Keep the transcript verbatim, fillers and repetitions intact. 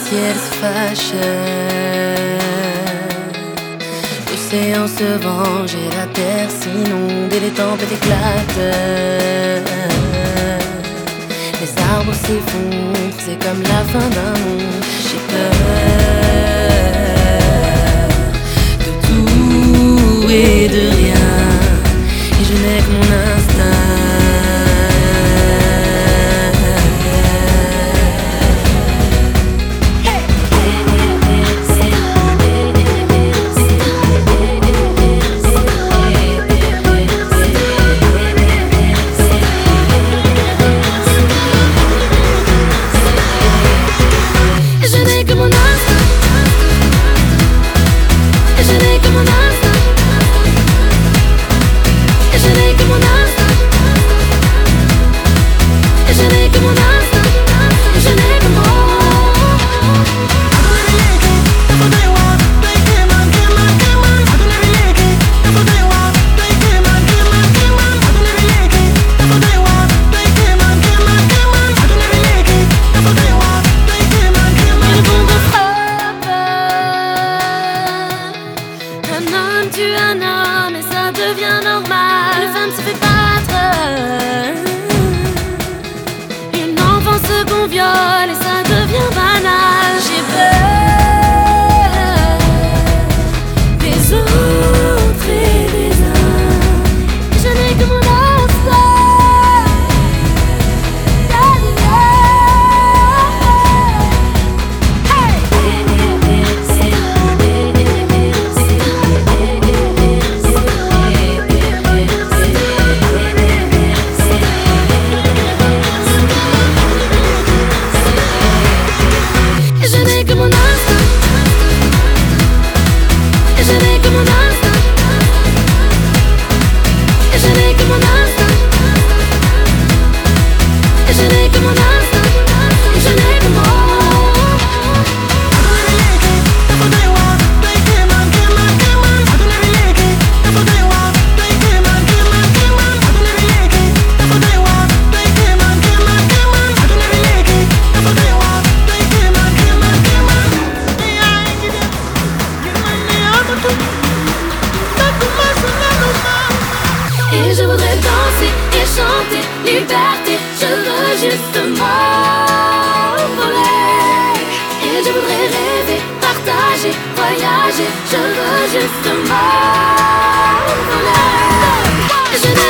ciel se fâche. L'océan se venge et la terre s'inonde et les tempêtes éclatent. Les arbres s'effondrent, c'est comme la fin d'un monde. J'ai peur de tout et de rien, et je n'ai que mon instinct. Tue un homme et ça devient normal. Une femme se fait battre, une enfant se conviole et ça devient banal. J'ai peur des autres et des uns. Je n'ai que mon et je voudrais danser et chanter liberté. Je veux juste m'envoler. Et je voudrais rêver, partager, voyager. Je veux juste m'envoler. Je